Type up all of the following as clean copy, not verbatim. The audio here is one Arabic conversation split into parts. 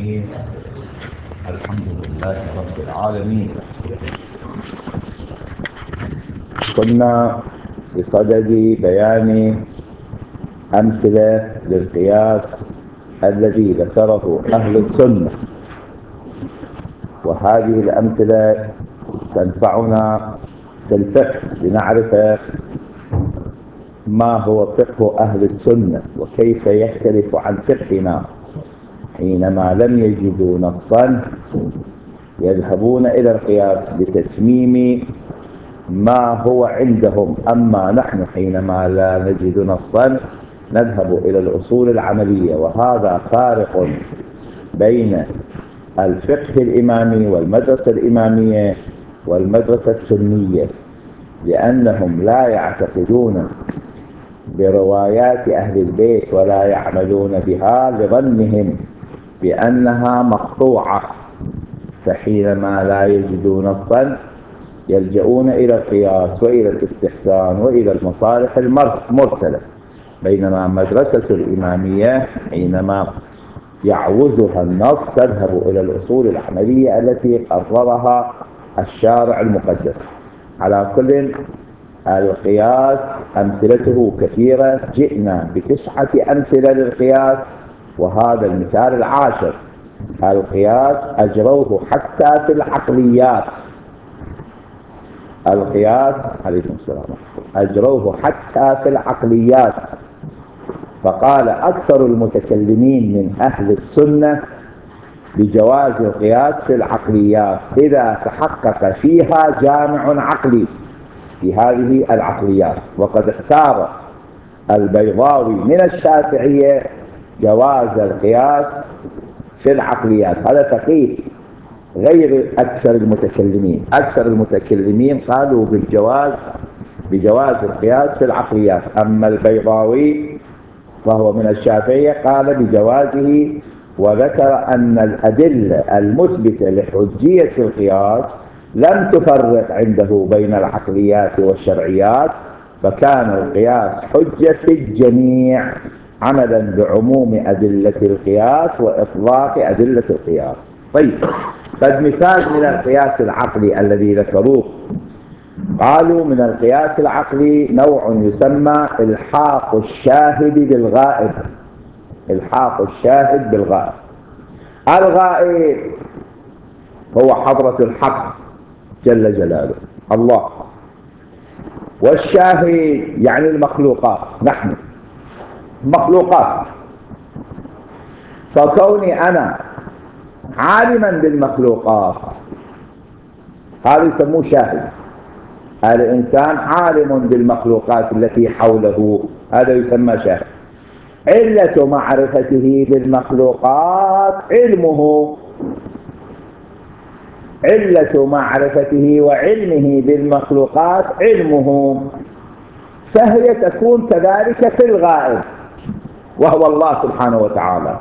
العالمين. الحمد لله رب العالمين. كنا بصدد بيان أمثلة للقياس الذي ذكره أهل السنة، وهذه الأمثلة تنفعنا في الفقه لنعرف ما هو فقه أهل السنة وكيف يختلف عن فقهنا. حينما لم يجدوا نصا يذهبون إلى القياس لتتميم ما هو عندهم، أما نحن حينما لا نجد نصا نذهب إلى الأصول العملية. وهذا فارق بين الفقه الإمامي والمدرسة الإمامية والمدرسة السنية، لأنهم لا يعتقدون بروايات أهل البيت ولا يعملون بها لظنهم بأنها مقطوعة، فحينما لا يجدون نصا يلجؤون إلى القياس وإلى الاستحسان وإلى المصالح المرسلة. بينما مدرسة الإمامية حينما يعوزها النص تذهب إلى الأصول العملية التي قررها الشارع المقدس. على كل القياس أمثلته كثيرة، جئنا ب9 أمثلة للقياس، وهذا المثال العاشر. القياس أجروه حتى في العقليات. القياس عليكم السلام أجروه حتى في العقليات، فقال أكثر المتكلمين من أهل السنة بجواز القياس في العقليات إذا تحقق فيها جامع عقلي في هذه العقليات. وقد اختار البيضاوي من الشافعية جواز القياس في العقليات. هذا فقيه غير أكثر المتكلمين. أكثر المتكلمين قالوا بجواز القياس في العقليات، أما البيضاوي وهو من الشافعية قال بجوازه، وذكر أن الأدلة المثبتة لحجية القياس لم تفرق عنده بين العقليات والشرعيات، فكان القياس حجة في الجميع عملا بعموم أدلة القياس وإطلاق أدلة القياس. طيب، مثال من القياس العقلي الذي ذكروه، قالوا من القياس العقلي نوع يسمى إلحاق الشاهد بالغائب. إلحاق الشاهد بالغائب. الغائب هو حضرة الحق جل جلاله الله، والشاهد يعني المخلوقات، نحن مخلوقات. فكوني أنا عالما بالمخلوقات هذا يسموه شاهد. الإنسان عالم بالمخلوقات التي حوله، هذا يسمى شاهد. علة معرفته بالمخلوقات علمه. علة معرفته وعلمه بالمخلوقات علمه، فهي تكون كذلك في الغائب وهو الله سبحانه وتعالى.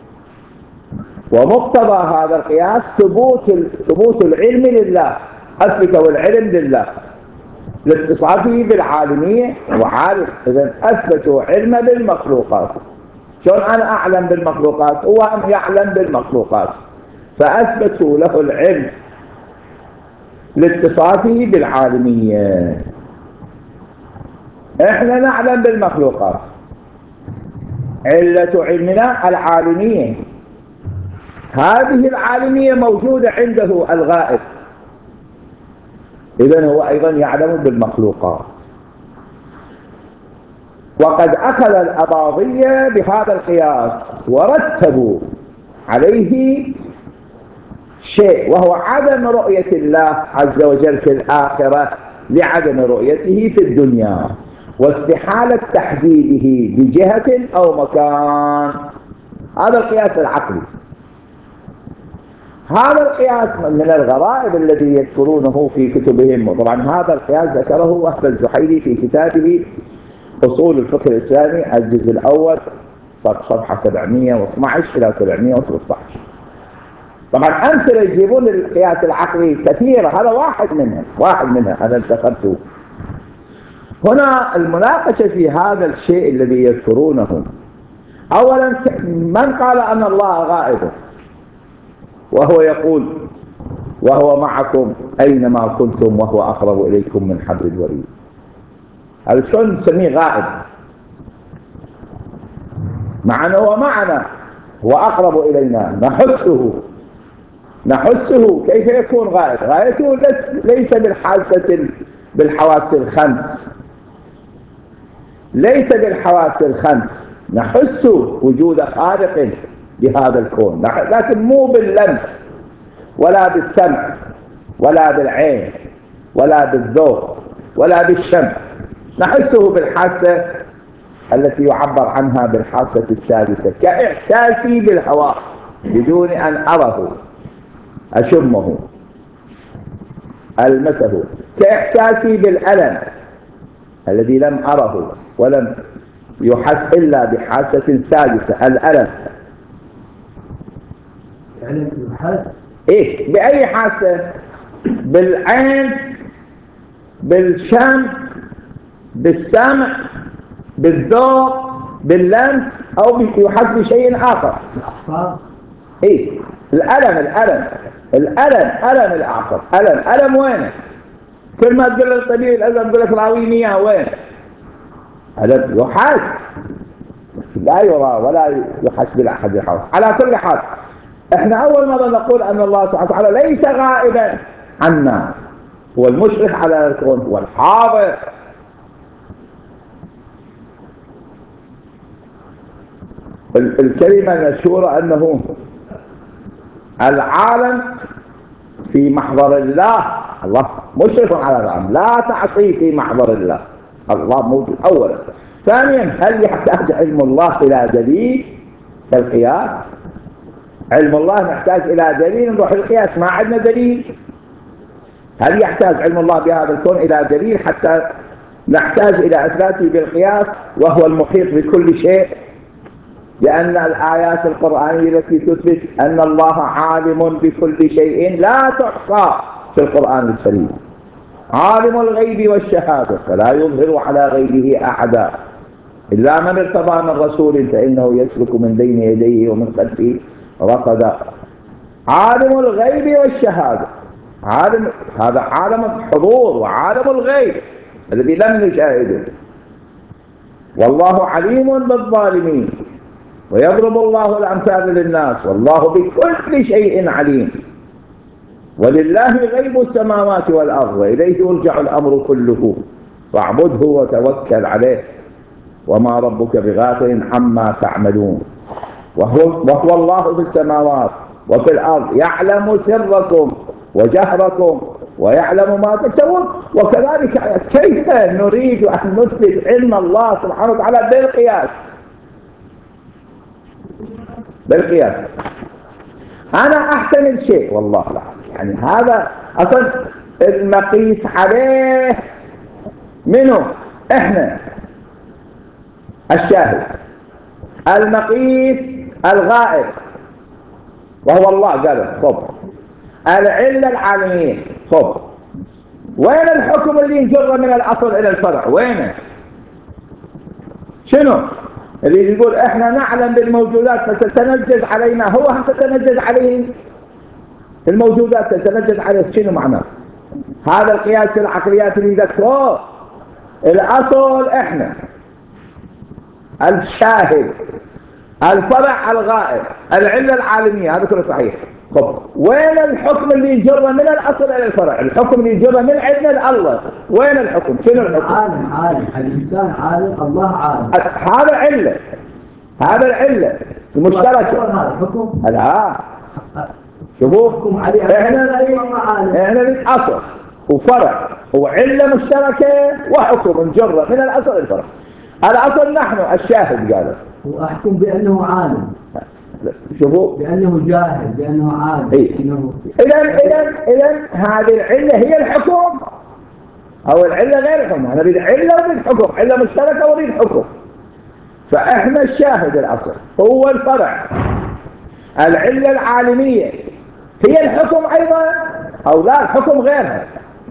ومقتضى هذا القياس ثبوت العلم لله، أثبتوا العلم لله لاتصافه بالعالمية وعالم. إذن أثبتوا علم بالمخلوقات. شلون أنا أعلم بالمخلوقات؟ هو يعلم بالمخلوقات، فأثبتوا له العلم لاتصافه بالعالمية. إحنا نعلم بالمخلوقات، علة علمنا العالمية، هذه العالمية موجودة عنده الغائب، إذن هو أيضا يعلم بالمخلوقات. وقد أخذ الأباضية بهذا القياس ورتبوا عليه شيء، وهو عدم رؤية الله عز وجل في الآخرة لعدم رؤيته في الدنيا، واستحالة تحديده بجهة أو مكان. هذا القياس العقلي. هذا القياس من الغرائب الذي يذكرونه في كتبهم. وطبعا هذا القياس ذكره وهب الزحيلي في كتابه أصول الفقه الإسلامي الجزء الأول صفحة 712 إلى 713. طبعا أمثلة يجيبون للقياس العقلي كثيرة، هذا واحد منها أنا انتخبته. هنا المناقشة في هذا الشيء الذي يذكرونه. أولا، من قال أن الله غائب؟ وهو يقول وهو معكم أينما كنتم وهو أقرب إليكم من حبل الوريد. هذا شلون نسميه غائب؟ مع أنه هو معنا، هو أقرب إلينا، نحسه. كيف يكون غائب؟ غايته ليس بالحواس الخمس، ليس بالحواس الخمس، نحس وجود خالق لهذا الكون، لكن مو باللمس ولا بالسمع ولا بالعين ولا بالذوق ولا بالشم، نحسه بالحاسة التي يعبر عنها بالحاسة السادسة، كإحساسي بالهواء بدون أن أره، أشمه، ألمسه، كإحساسي بالألم الذي لم أره ولم يحس إلا بحاسة سادسة، الألم. يعني يحس إيه؟ بأي حاسة؟ بالعين، بالشم، بالسمع، بالذوق، باللمس، أو يحس بشيء آخر. الأعصاب. إيه؟ الألم ألم الأعصاب. ألم وين؟ كل ما تقول للطبيب الألم يقول لك راويني إياه، وين؟ ألم يحس، لا يرى ولا يحس بالأحد الحواس. على كل حال احنا أول مرة نقول أن الله سبحانه وتعالى ليس غائبا عنا، هو المشرف على الكون، هو الحاضر. الكلمة المشهورة أنه العالم في محضر الله، الله مشرف على العالم، لا تعصي في محضر الله، الله موجود أولا. ثانيا، هل يحتاج علم الله إلى دليل كالقياس؟ علم الله نحتاج إلى دليل، نروح القياس ما عندنا دليل. هل يحتاج علم الله بهذا الكون إلى دليل حتى نحتاج إلى إثباته بالقياس وهو المحيط بكل شيء؟ لأن الآيات القرآنية التي تثبت أن الله عالم بكل شيء لا تحصى في القرآن الكريم. عالم الغيب والشهادة فلا يظهر على غيبه أحدا إلا من ارتضى من رسول فإنه يسلك من بين يديه ومن خلفه رصدا. عالم الغيب والشهادة، هذا عالم الحضور وعالم الغيب الذي لم نشاهده. والله عليم بالظالمين ويضرب الله الأمثال للناس والله بكل شيء عليم. ولله غيب السماوات والأرض وإليه يرجع الأمر كله فاعبده وتوكل عليه وما ربك بغافل عما تعملون. وهو الله في السماوات وفي الأرض يعلم سركم وجهركم ويعلم ما تكسبون. وكذلك كيف نريد أن نثبت علم الله سبحانه وتعالى بالقياس؟ أنا أحتمل شيء والله لا، يعني هذا أصلا المقيس عليه منه إحنا الشاهد، المقيس الغائب وهو الله. قال خب العلة العالمية، خب وين الحكم اللي ينجر من الأصل إلى الفرع؟ وينه؟ شنو اللي يقول احنا نعلم بالموجودات فتتنجز علينا؟ هو هم تتنجز عليه الموجودات، تتنجز عليه. شنو معناه هذا القياس في العقليات اللي ذكروه؟ الأصل احنا، الشاهد، الفرع الغائب، العلة العالمية، هذا كله صحيح. طب وين الحكم اللي يجر من الأصل إلى الفرع؟ الحكم اللي يجر من عندنا لله، وين الحكم؟ شنو الحكم؟ عالم الإنسان عالم، الله عالم. هذا علة، هذا العلة المشتركة. هذا حكم. لا شوفوا، احنا نريد أصل وفرع وعلة مشتركة وحكم نجر من الأصل إلى الفرع. الأصل نحن الشاهد، قالوا وأحكم بأنه عالم، شوفوا بأنه جاهل، بأنه عالم. إذن هذه العلة هي الحكم أو العلة غير الحكم؟ أنا نريد علة ونريد حكم، علة مشتركة ونريد حكم. فإحنا الشاهد الأصل هو الفرع، العلة العالمية هي الحكم أيضا أو لا؟ الحكم غيرها.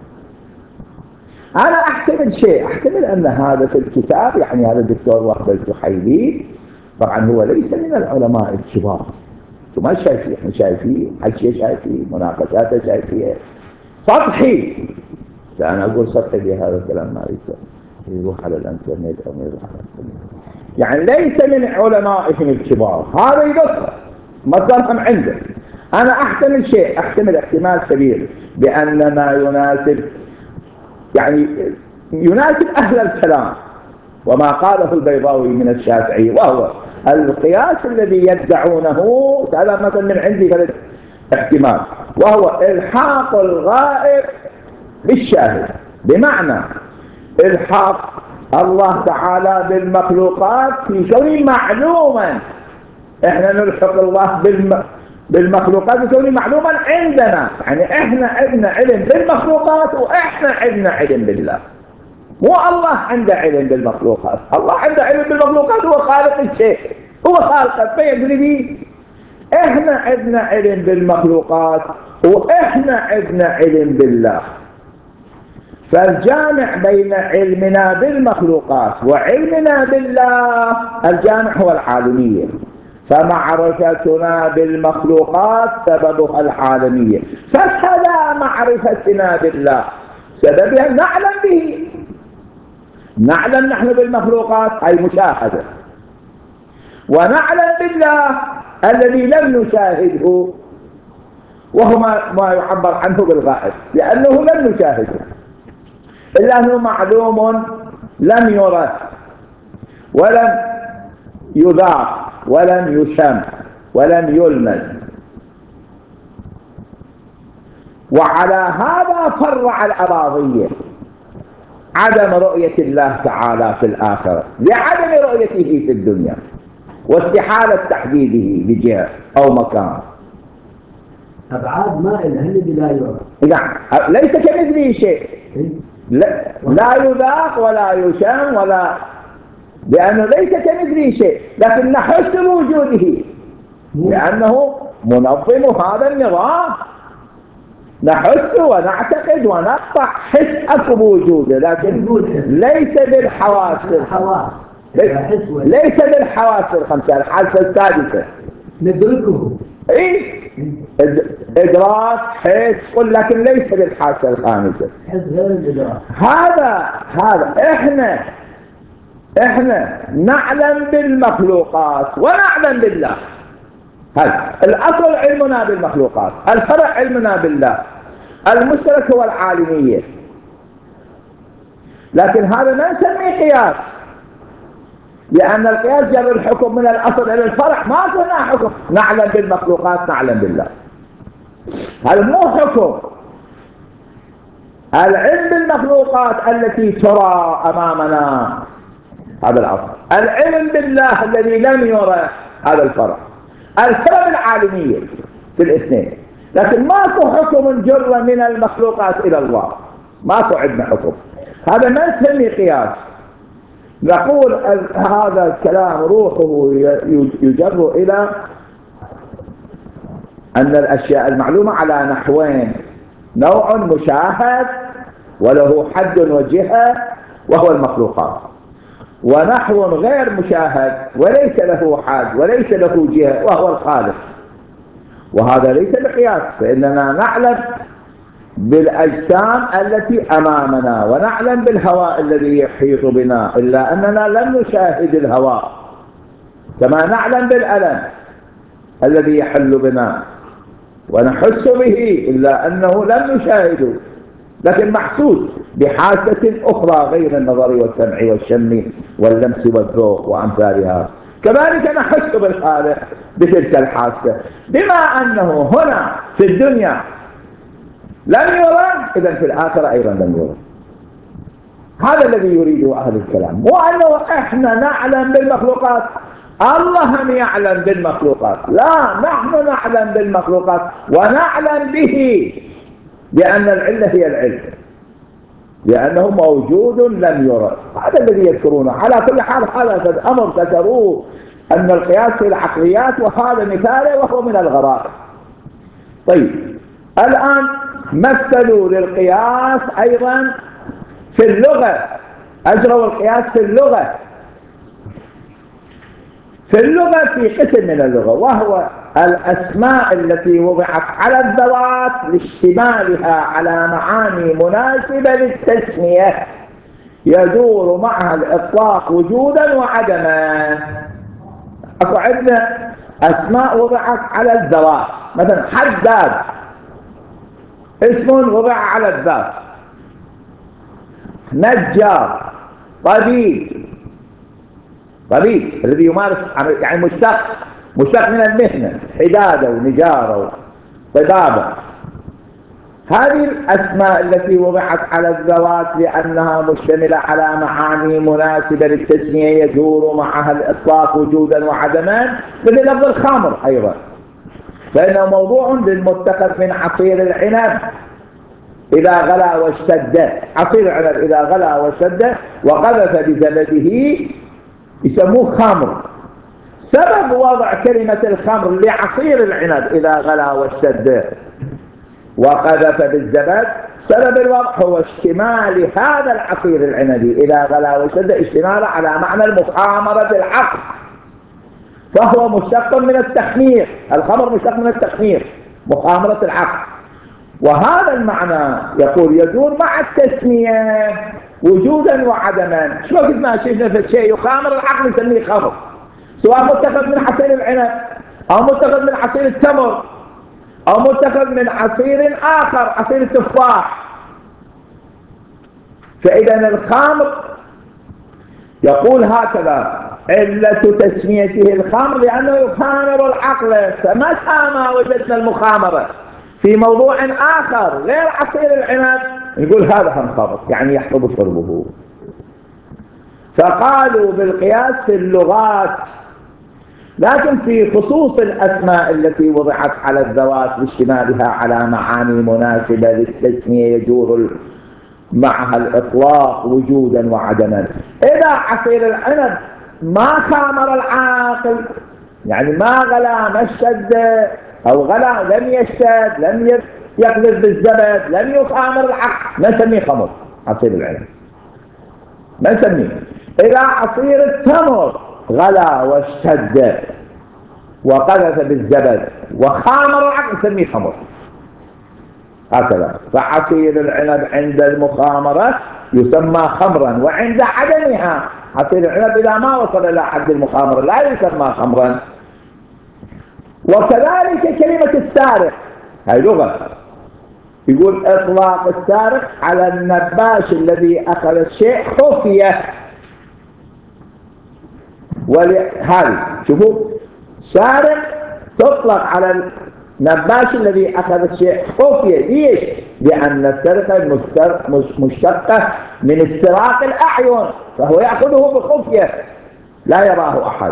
أنا أحتمل شيء، أحتمل أن هذا في الكتاب، يعني هذا الدكتور وهب الزحيلي طبعا هو ليس من العلماء الكبار أنتم ما شايفين، إحنا شايفين، حكي شايفين، مناقشاته شايفين، سطحي. أنا أقول سطحي بهذا الكلام ما يروح على الانترنت أو ما يروح على الانترنت، يعني ليس من علمائهم الكبار، هذا يذكر مصدرهم عنده. أنا أحتمل شيء، أحتمل احتمال كبير بأن ما يناسب، يعني يناسب أهل الكلام وما قاله البيضاوي من الشافعي، وهو القياس الذي يدعونه. هذا مثلا من عندي ثلاث احتمال، وهو الحاق الغائب بالشاهد، بمعنى الحاق الله تعالى بالمخلوقات في كونه معلوما. احنا نلحق الله بالمخلوقات في كونه معلوما عندنا، يعني احنا عندنا علم بالمخلوقات واحنا عندنا علم بالله. مو الله عنده علم بالمخلوقات، الله عنده علم بالمخلوقات، هو خالق الشيء، هو خالقه فيدري به. احنا عندنا علم بالمخلوقات واحنا عندنا علم بالله. فالجامع بين علمنا بالمخلوقات وعلمنا بالله، الجامع هو العالمية. فمعرفتنا بالمخلوقات سببها العالمية، فكذا معرفتنا بالله سببها نعلم به. نعلم نحن بالمخلوقات أي مشاهدة، ونعلم بالله الذي لم نشاهده، وهو ما يعبر عنه بالغائب، لأنه لم نشاهده، إلا أنه معلوم لم يرى ولم يذاق ولم يشم ولم يلمس. وعلى هذا فرع الأباضية عدم رؤية الله تعالى في الآخرة لعدم رؤيته في الدنيا، واستحالة تحديده بجهة أو مكان. أبعاد ما إله الذي لا يرى. نعم، ليس كمثله شيء، لا يذاق ولا يشم ولا، لأنه ليس كمثله شيء، لكن نحس بوجوده لأنه منظم هذا النظام. نحس ونعتقد ونقطع، حس أكو بوجوده، لكن ليس بالحواس الخمسة. ليس بالحواس الخمسة، الحاسة السادسة ندركه. إيه؟ إدراك، حس، لكن ليس بالحاسة الخامسة. حس غير الإدراك. هذا إحنا نعلم بالمخلوقات ونعلم بالله. هذا الأصل علمنا بالمخلوقات، الفرع علمنا بالله، المشترك هو العالمية. لكن هذا ما نسميه قياس، لأن القياس جر الحكم من الأصل إلى الفرع، ما كنا حكم نعلم بالمخلوقات نعلم بالله. هذا مو حكم. العلم بالمخلوقات التي ترى أمامنا هذا الأصل، العلم بالله الذي لم يرى هذا الفرع، السبب العالمية في الاثنين. لكن ماكو حكم جر من المخلوقات إلى الله، ماكو عندنا حكم. هذا ما نسميه قياس. نقول هذا الكلام روحه يجر إلى أن الأشياء المعلومة على نحوين: نوع مشاهد وله حد وجهة وهو المخلوقات، ونحو غير مشاهد وليس له حد وليس له جهة وهو الخالق. وهذا ليس بقياس، فإننا نعلم بالأجسام التي أمامنا ونعلم بالهواء الذي يحيط بنا، إلا أننا لم نشاهد الهواء، كما نعلم بالألم الذي يحل بنا ونحس به، إلا أنه لم نشاهده، لكن محسوس بحاسة أخرى غير النظر والسمع والشم واللمس والذوق وأمثالها. كذلك نحس بالخالق بتلك الحاسة، بما أنه هنا في الدنيا لم يرى، إذن في الآخرة أيضا لم يرى. هذا الذي يريده أهل الكلام، مو أنه إحنا نعلم بالمخلوقات الله هم يعلم بالمخلوقات، لا، نحن نعلم بالمخلوقات ونعلم به، لأن العلة هي العلم، لأنه موجود لم يرى. هذا الذي يذكرونه. على كل حال هذا أمر ذكروه، أن القياس في العقليات، وهذا مثاله وهو من الغرائب. طيب، الآن مثلوا للقياس أيضا في اللغة، أجروا القياس في اللغة. في اللغة في قسم من اللغة، وهو الأسماء التي وضعت على الذوات لاشتمالها على معاني مناسبة للتسمية يدور معها الإطلاق وجودا وعدما. أكو عندنا أسماء وضعت على الذوات، مثلا حداد اسم وضع على الذات، نجار، طبيب الذي يمارس يعني مشتق من المهنة، حدادة ونجارة وطبابة. هذه الأسماء التي وضعت على الذوات لأنها مشتملة على معاني مناسبة للتسمية يدور معها الإطلاق وجودا وعدما، مثل لفظ الخمر أيضا، فإنه موضوع للمتخذ من عصير العنب إذا غلا واشتد. عصير العنب إذا غلا واشتد وقذف بزبده يسموه خمر. سبب وضع كلمة الخمر لعصير العنب إذا غلا واشتد وقذف بالزبد، سبب الوضع هو اشتمال هذا العصير العنبي إذا غلا واشتد اشتماله على معنى المخامرة العقل، فهو مشتق من التخمير. الخمر مشتق من التخمير، مخامرة العقل. وهذا المعنى يقول يدور مع التسمية وجودا وعدما. شو وقت ما شفنا في شيء يخامر العقل نسميه خمر، سواء متخذ من عصير العنب أو متخذ من عصير التمر أو متخذ من عصير آخر، عصير التفاح. فإذا الخمر يقول هكذا علة تسميته الخمر لأنه يخامر العقل، فمتى ما وجدنا المخامرة في موضوع آخر غير عصير العنب يقول هذا هم خمر، يعني يحرم شربه. فقالوا بالقياس في اللغات، لكن في خصوص الأسماء التي وضعت على الذوات لاشتمالها على معاني مناسبة للتسمية يدور معها الإطلاق وجودا وعدما. إذا عصير العنب ما خامر العاقل، يعني ما غلا ما اشتد، أو غلا لم يشتد لم يقذف بالزبد لم يخامر العقل، ما نسميه خمر عصير العنب، ما نسميه. إذا عصير التمر غلا واشتد وقذف بالزبد وخامر العقل نسميه خمر، هكذا. فعصير العنب عند المخامرة يسمى خمرا، وعند عدمها عصير العنب إذا ما وصل إلى حد المخامرة لا يسمى خمرا. وكذلك كلمة السارق، هاي لغة، يقول إطلاق السارق على النباش الذي أخذ الشيء خفية. ولهذا شوفوا سارق تطلق على النباش الذي أخذ الشيء خفية. ليش؟ لأن السرقة مشتقة من استراق الأعين، فهو يأخذه بخفية لا يراه أحد.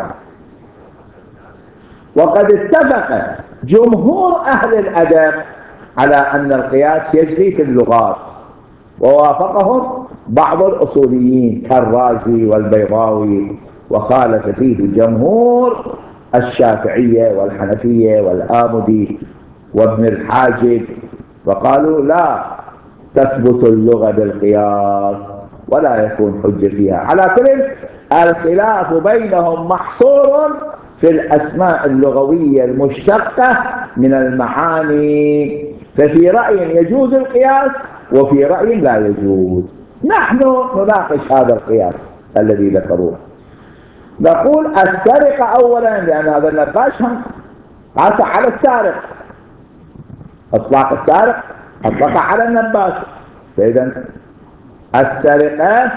وقد اتفق جمهور أهل الأدب على أن القياس يجري في اللغات، ووافقهم بعض الأصوليين كالرازي والبيضاوي، وخالف فيه جمهور الشافعية والحنفية والآمدي وابن الحاجب، وقالوا لا تثبت اللغة بالقياس ولا يكون حجة فيها. على كل الخلاف بينهم محصور في الأسماء اللغوية المشتقة من المعاني، ففي رأي يجوز القياس وفي رأي لا يجوز. نحن نناقش هذا القياس الذي ذكروه. نقول السرقة أولا، لأن هذا النباش هم قاس على السارق، اطلاق السارق اطلق على النباش، فإذا السرقة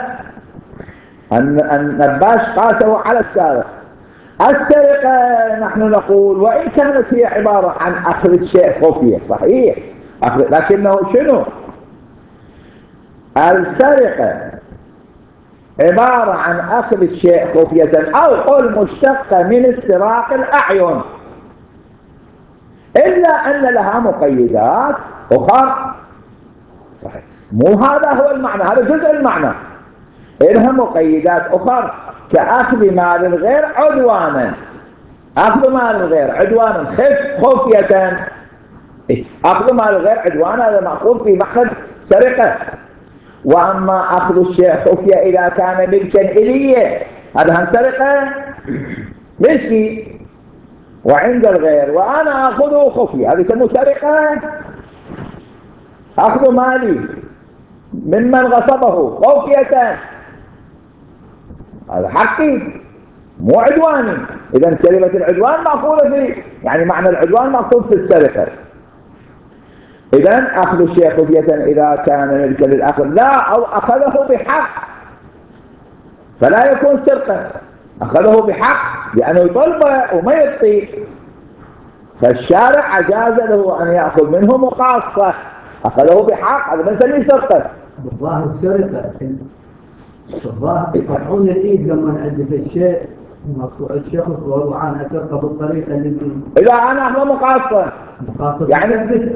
النباش قاسه على السارق. السرقة نحن نقول وإن كانت هي عبارة عن أخذ الشيء خفية، صحيح، لكنه شنو؟ السرقة عبارة عن أخذ الشيء خفية، أو قل مشتقة من استراق الأعين، إلا أن لها مقيدات أخرى. صحيح، مو هذا هو المعنى، هذا جزء المعنى، إلها مقيدات أخرى كأخذ مال الغير عدوانا. أخذ مال الغير عدوانا خفية، أخذ مال الغير عدوانا هذا مأخوذ في معنى سرقة. وأما أخذ الشيء خفية إذا كان ملكا إليه هذا هم سرقة. ملكي وعند الغير وأنا أخذه خفية، هذا يسموه سرقة. أخذ مالي ممن غصبه خفية، هذا حقي مو عدواني. إذا كلمة العدوان مأخوذة في، يعني معنى العدوان مأخوذ في السرقة. إذا أخذ الشيء خفية إذا كان ملكا للآخر، لا أو أخذه بحق فلا يكون سرقة، أخذه بحق لأنه يطلبه وما يعطي، فالشارع أجاز له أن يأخذ منه مقاصة، أخذه بحق، هذا ما نسميه سرقة. بالظاهر سرقة، بالظاهر يقطعون الإيد لما نعد في الشيء الشيخ وضعوا عنها سرقة بالطريقة اللي إذا أنا أخذ مقاصة يعني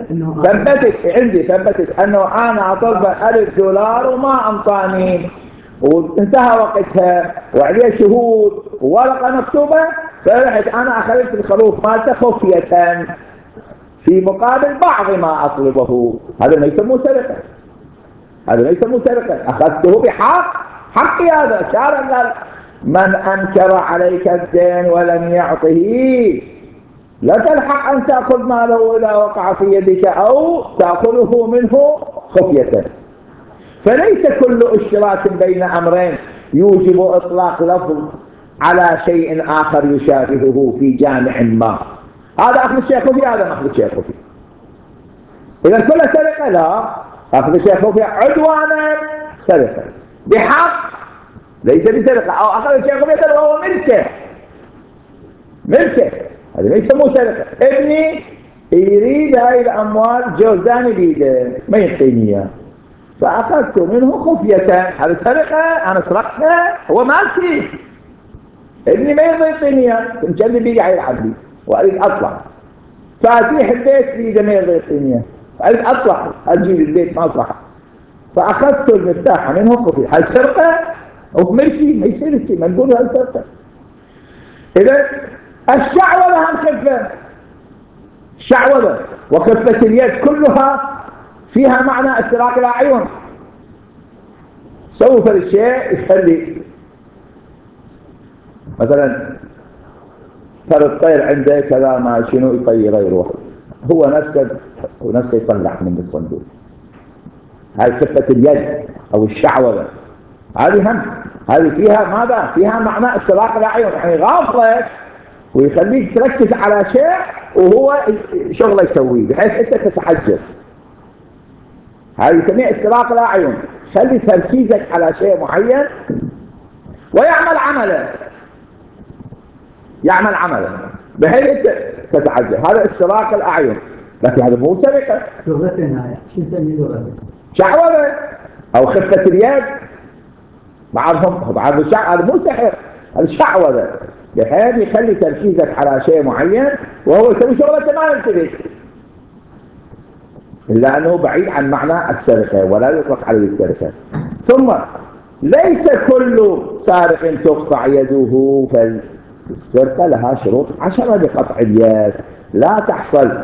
ثبتت أنه أنا أطلب $1000 وما أمطاني وانتهى وقتها وعليه شهود وورقة مكتوبة، فرحت أنا أخذت الخروف مالته خفية في مقابل بعض ما أطلبه، هذا ما يسموه سرقة، هذا ما يسموه سرقة، أخذته بحق، حقي هذا. الشارع قال من أنكر عليك الدين ولم يعطه لك الحق أن تأخذ ماله إذا وقع في يدك أو تأخذه منه خفية. فليس كل اشتراك بين أمرين يوجب إطلاق لفظ على شيء آخر يشابهه في جامع ما. هذا أخذ الشيء خفية، هذا ما أخذ الشيء خفية. إذا كل سرقة لا، أخذ الشيء خفية عدوانا سرقة، بحق ليس بسرقة، أو أخذ الشيء خفية وهو ملكه، هذا ما يسموه سرقة. ابني يريد هاي الأموال جوزاني بيده ما يعطيني إياه فأخذت منه خفية، هذا سرقة، أنا سرقتها، هو مالتي، ابني ما يرضى يعطيني إياه، مجلي بيجي يلعب لي وأريد أطلع، فاتيح البيت بيده ما يرضى يعطيني إياه، أريد أطلع أجي للبيت ما أطلع، فأخذت المفتاح منه خفية، هذا سرقة أو ملكي، ما يصير ما نقول هذا سرقة. إذا الشعوذة هم خفة، الشعوذة وخفة اليد كلها فيها معنى استراق الأعين. سوف الشيء يخلي مثلا ترى الطير عنده كذا ما شنو يطير يروح، هو نفسه يطلع من الصندوق. هاي خفة اليد أو الشعوذة، هذه فيها ماذا؟ فيها معنى استراق الأعين، يعني غافلك ويخليك تركز على شيء وهو شغله يسويه بحيث أنت تتحجب. هذا يسميه استراق الأعين، خلي تركيزك على شيء معين ويعمل عمله بحيث أنت تتحجب، هذا استراق الأعين. لكن هذا مو سرقة. لغتنا شو نسميه لغتنا؟ شعوذة أو خفة اليد، بعضهم هذا مو سحر، هذا شعوذة بحيث يخلي تركيزك على شيء معين وهو يسوي شغلته ما ينتبه، إلا أنه بعيد عن معنى السرقة ولا يطلق عليه السرقة. ثم ليس كل سارق تقطع يده، فالسرقة لها شروط 10 لقطع اليد، لا تحصل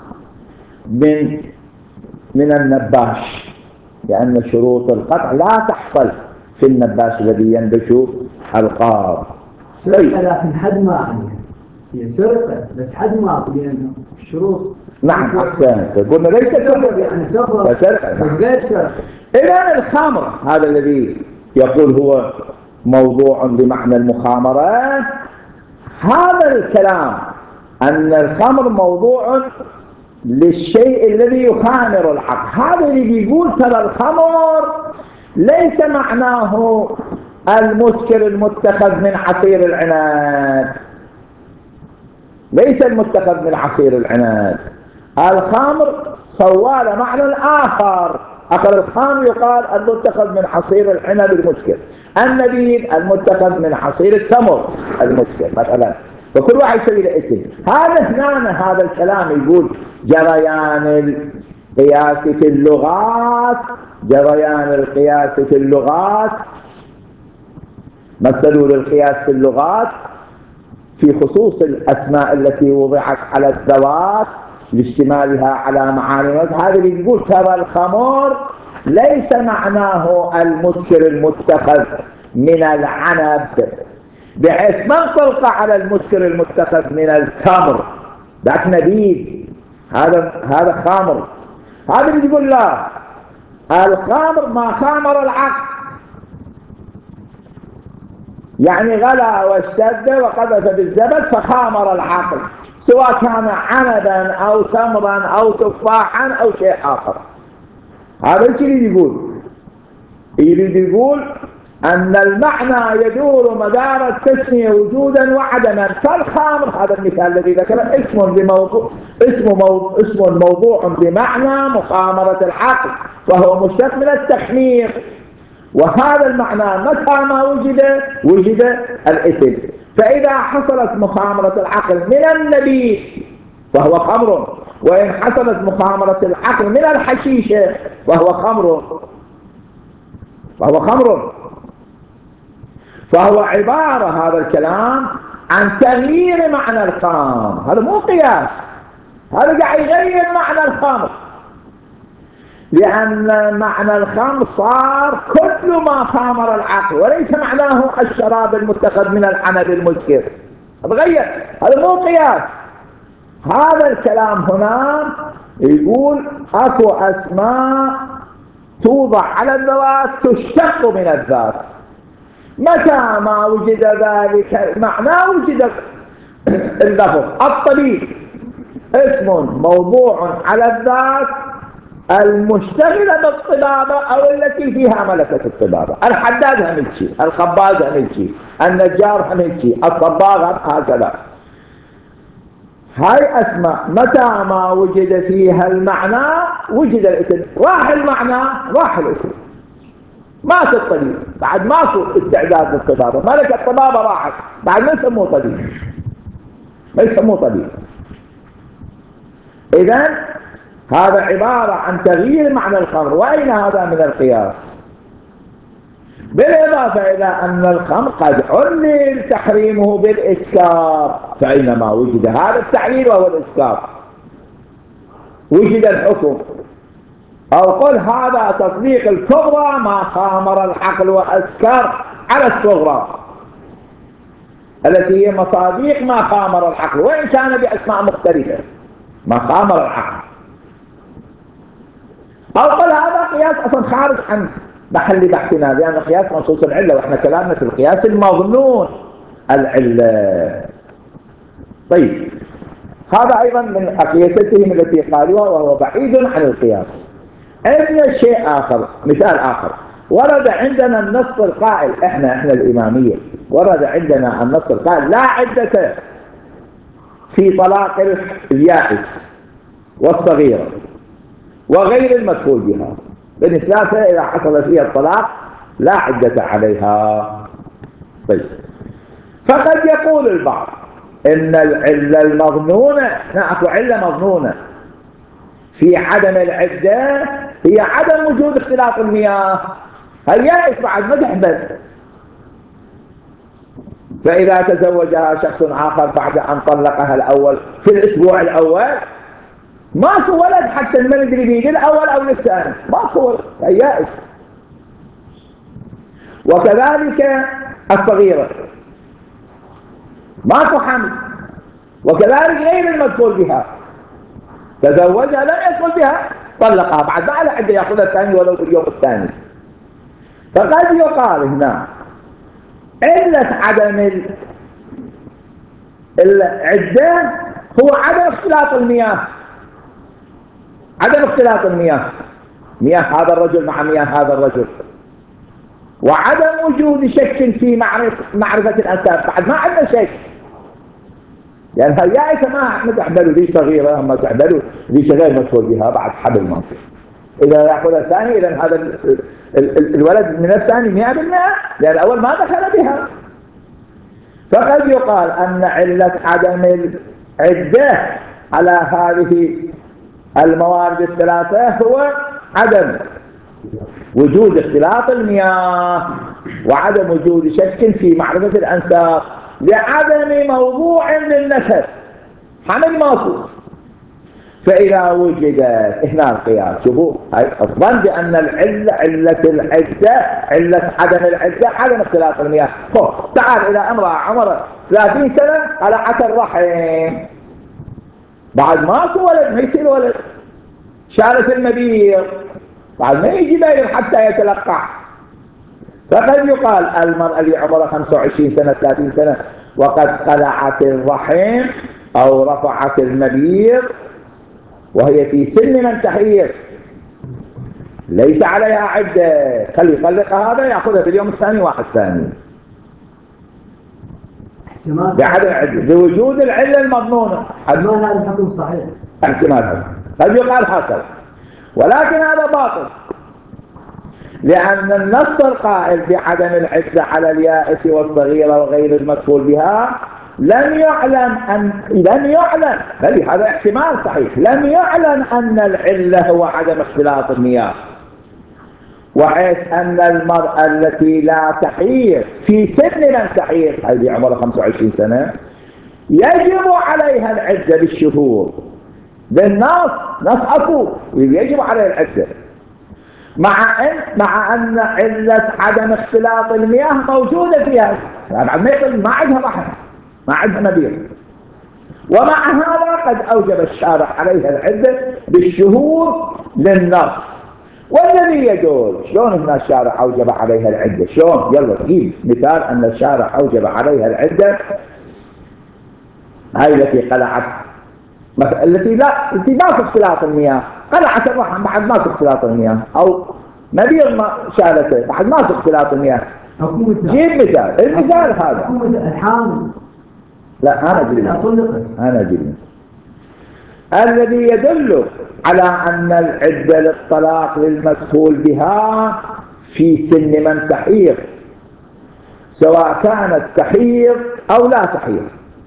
من النباش، لأن شروط القطع لا تحصل في النباش الذي ينبش القاض. لكن حد ما عليها هي سرقة، بس حد ما لأنه الشروط. نعم أحسنت، قلنا ليس كل يعني سرقة بس غير سرقة. إذن الخمر هذا الذي يقول هو موضوع بمعنى المخامرة، هذا الكلام أن الخمر موضوع للشيء الذي يخامر الحق، هذا اللي يقول ترى الخمر ليس معناه المسكر المتخذ من عصير العنب، ليس المتخذ من عصير العنب، الخمر صوال معنى آخر. أخر الخمر يقال المتخذ من عصير العنب المسكر، النبيذ المتخذ من عصير التمر المسكر مثلا، فكل واحد يسوي له اسم. هذا الكلام يقول جريان القياس في اللغات، مثلوا للقياس في اللغات في خصوص الأسماء التي وضعت على الذوات لاشتمالها على معاني. هذا اللي يقول ترى الخمر ليس معناه المسكر المتخذ من العنب، بحيث ما نطلق على المسكر المتخذ من التمر ذاك نبيذ، هذا خامر. هذا اللي يقول لا، الخامر ما خامر العقل، يعني غلا واشتد وقذف بالزبد فخامر العقل، سواء كان عنبا أو تمرا أو تفاحا أو شيء آخر. هذا الشيء يريد يقول أن المعنى يدور مدار التسمية وجودا وعدما. فالخامر هذا المثال الذي ذكره اسم موضوع بمعنى مخامرة العقل، فهو مشتق من التخمير، وهذا المعنى متى ما وجد الاسم. فإذا حصلت مخامرة العقل من النبيذ فهو خمر، وإن حصلت مخامرة العقل من الحشيشة فهو خمر. فهو عبارة هذا الكلام عن تغيير معنى الخمر. هذا مو قياس، هذا قاعد يغير معنى الخمر، لأن معنى الخمر صار كل ما خامر العقل، وليس معناه الشراب المتخذ من العنب المسكر. تغير، هذا مو قياس. هذا الكلام هنا يقول اكو اسماء توضع على الذوات تشتق من الذات، متى ما وجد ذلك المعنى وجد اللفظ. الطبيب اسم موضوع على الذات المشتغلة بالطبابة أو التي فيها ملكة الطبابة. الحداد هميتشي، الخباز هميتشي، النجار هميتشي، الصباغ هكذا. هاي أسماء متى ما وجد فيها المعنى وجد الاسم. راح المعنى راح الاسم. مات الطبيب، بعد ماكو استعداد للطبابة، ملكة الطبابة راحت، بعد ما يسموه طبيب، ما يسموه طبيب. إذن هذا عبارة عن تغيير معنى الخمر. وأين هذا من القياس؟ بالإضافة إلى أن الخمر قد علل تحريمه بالإسكار، فأينما وجد هذا التعليل وهو الإسكار وجد الحكم. أو قل هذا تطبيق الكبرى ما خامر العقل وأسكر على الصغرى التي هي مصاديق ما خامر العقل، وإن كان بأسماء مختلفة. ما خامر العقل. أو قل هذا قياس أصلا خارج عن محل بحثنا، لأن قياس منصوص العلة، وإحنا كلامنا في القياس المظنون العلة. طيب، هذا أيضا من أقياستهم التي قالوها وهو بعيد عن القياس. عندنا شيء آخر، مثال آخر. ورد عندنا النص القائل، إحنا الإمامية، ورد عندنا النص القائل لا عدة في طلاق اليائس والصغيرة وغير المدخول بها. بالثلاثة إذا حصل فيها الطلاق لا عدة عليها. طيب، فقد يقول البعض إن العلة المظنونة، نعرف علة مظنونة في عدم العدة هي عدم وجود اختلاط المياه. اليائس بعد ما تحبل، فإذا تزوجها شخص آخر بعد أن طلقها الأول في الأسبوع الأول ماكو ولد، حتى ما ندري بيه للأول أو للثاني، ماكو ولد، اليائس. وكذلك الصغيرة ماكو حمل، وكذلك غير المدخول بها، تزوجها لم يدخل بها طلقها، بعد ما على عدة يأخذها الثاني ولو باليوم الثاني. فقد يقال هنا علة عدم العدة هو عدم اختلاط المياه، عدم اختلاط المياه، مياه هذا الرجل مع مياه هذا الرجل، وعدم وجود شك في معرفة الأنساب. بعد ما عندنا شك، يعني اليائسة ما تحبلوا، ذي صغيرة ما تحبلوا، ذي غير مدخول بها بعد حبل منطق. إذا يأخذ الثاني إذن هذا الولد من الثاني 100%، لأن الأول ما دخل بها. فقد يقال أن علة عدم العدة على هذه الموارد الثلاثة هو عدم وجود اختلاط المياه، وعدم وجود شك في معرفة الأنساب، لعدم موضوع للنسب، حمل ماكو. فإذا وجدت هنا القياس، شوفوا الظن بأن العلة علة العدة، علة عدم العدة عدم اختلاط المياه. تعال إلى امرأة عمرها 30 سنة قلعت الرحم، بعد ماكو ولد، ما يصير ولد، شالت المبيض، بعد ما يجي بين حتى يتلقح. فقد يقال المرأة اللي عمرها 25 سنة 30 سنة وقد قلعت الرحم أو رفعت المبيض وهي في سن من تحيض ليس عليها عدة، خلي يطلقها هذا يأخذها في اليوم الثاني واحد ثاني بعدم عدة بوجود العلة المضمونة. احتمال هذا الحكم صحيح، احتمال هذا قد يقال هكذا، ولكن هذا باطل، لأن النص القائل بعدم العدة على اليائس والصغيرة وغير المدخول بها لم يعلن بل هذا احتمال صحيح، لم يعلن أن العلة هو عدم اختلاط المياه، وحيث أن المرأة التي لا تحيض في سن من تحيض هذه عمرها 25 سنة يجب عليها العدة بالشهور، بالنص نص أكو يجب عليها العدة، مع أن علة عدم اختلاط المياه موجودة فيها، بعد ما عندها رحم، ما عندها مبيض، ومع هذا قد أوجب الشارع عليها العدة بالشهور للنص. والذي يدل شلون هنا الشارع أوجب عليها العدة؟ شلون؟ يلا جيب مثال أن الشارع أوجب عليها العدة. هاي التي قلعت، التي ماكو اختلاط المياه، قلعت الرحم بعد ماكو اختلاط المياه، أو مبيض ما شالته بعد ماكو اختلاط المياه. جيب مثال، المثال هذا الحامل. لا أنا أجيب الذي يدل على أن العدة للطلاق للمدخول بها في سن من تحيض، سواء كانت تحيض أو لا تحيض،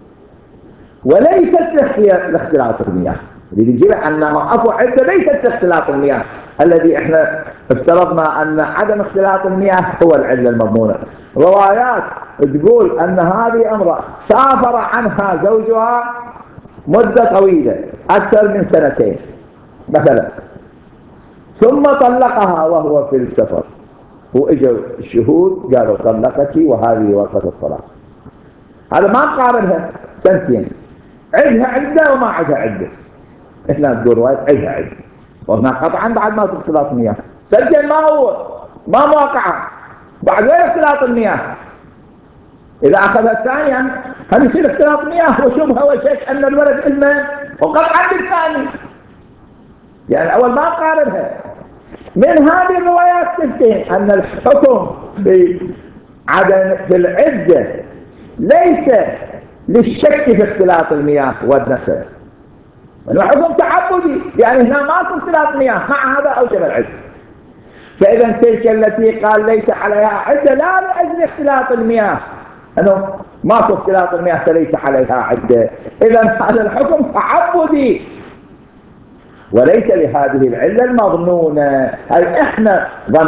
وليست لاختلاط المياه. اللي يجب أنها أكو عدة ليست لاختلاط المياه، الذي احنا افترضنا أن عدم اختلاط المياه هو العلة المضمونة. روايات تقول أن هذه امرأة سافر عنها زوجها مدة طويلة أكثر من 2 مثلا، ثم طلقها وهو في السفر، وإجوا الشهود قالوا طلقك وهذه ورقة الطلاق. هذا ما قارنها 2 عدها عدة وما عدها عدة. إحنا نقول رواية عدها عدة، وهنا قطعا بعد ما اختلاط المياه سجل ما موقعه بعد غير اختلاط المياه. إذا أخذها الثانية هم يصير اختلاط مياه وشبهة وشك أن الولد إلمن وقطعا بالثاني، يعني الأول ما قارنها. من هذه الروايات تفتهم أن الحكم في العدة ليس للشك في اختلاط المياه والنسب، الحكم تعبدي، يعني هنا ماكو اختلاط مياه، مع هذا أوجب العدة. فإذا تلك التي قال ليس عليها عدة لا لأجل اختلاط المياه، أنه ماكو اختلاط المياه فليس عليها عدة، إذا هذا الحكم تعبدي وليس لهذه العلة المظنونة، أي إحنا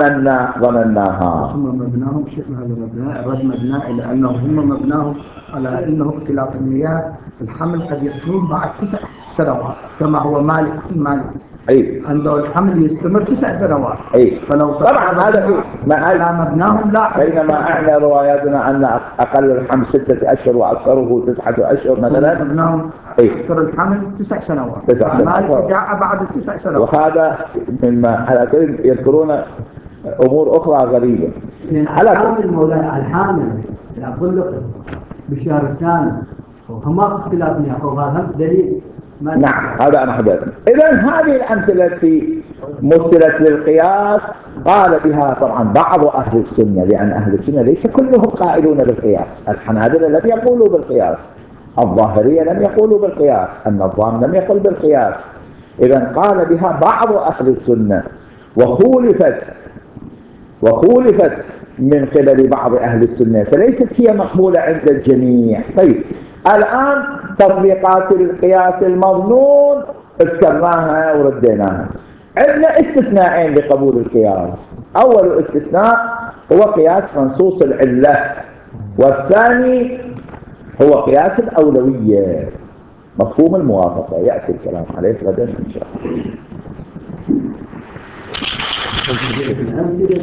ظنناها. ثم مبناهم شكل هذا المبنى رد مبنى إلى أنه هم مبناهم على أنه اختلاط المياه الحمل قد يكون بعد 9 سنوات كما هو مالك عنده الحمل يستمر 9 سنوات. فلو طبعا هذا لا مبناهم لا، بينما احنا رواياتنا أن أقل الحمل 6 أشهر وأكثره 9 أشهر مثلا. مبناهم أكثر الحمل 9 سنوات. مالك جاء بعد 9 سنوات. وهذا مما على كل يذكرون أمور أخرى غريبة. الحامل مولاي، الحامل أقول لك بشهر الثاني وهما اختلاف مياه، هذا دليل. نعم هذا أنا حدثت. إذن هذه الأمثلة التي مثلت للقياس قال بها طبعا بعض أهل السنة، لأن أهل السنة ليس كلهم قائلون بالقياس. الحنابلة لم يقولوا بالقياس، الظاهرية لم يقولوا بالقياس، النظام لم يقل بالقياس. إذن قال بها بعض أهل السنة وخولفت من قبل بعض أهل السنة، فليست هي مقبولة عند الجميع. طيب الآن تطبيقات القياس المظنون اذكرناها ورديناها. عندنا استثناءين لقبول القياس. أول استثناء هو قياس منصوص العلة، والثاني هو قياس الأولوية. مفهوم الموافقة يأتي الكلام عليه غدا إن شاء الله.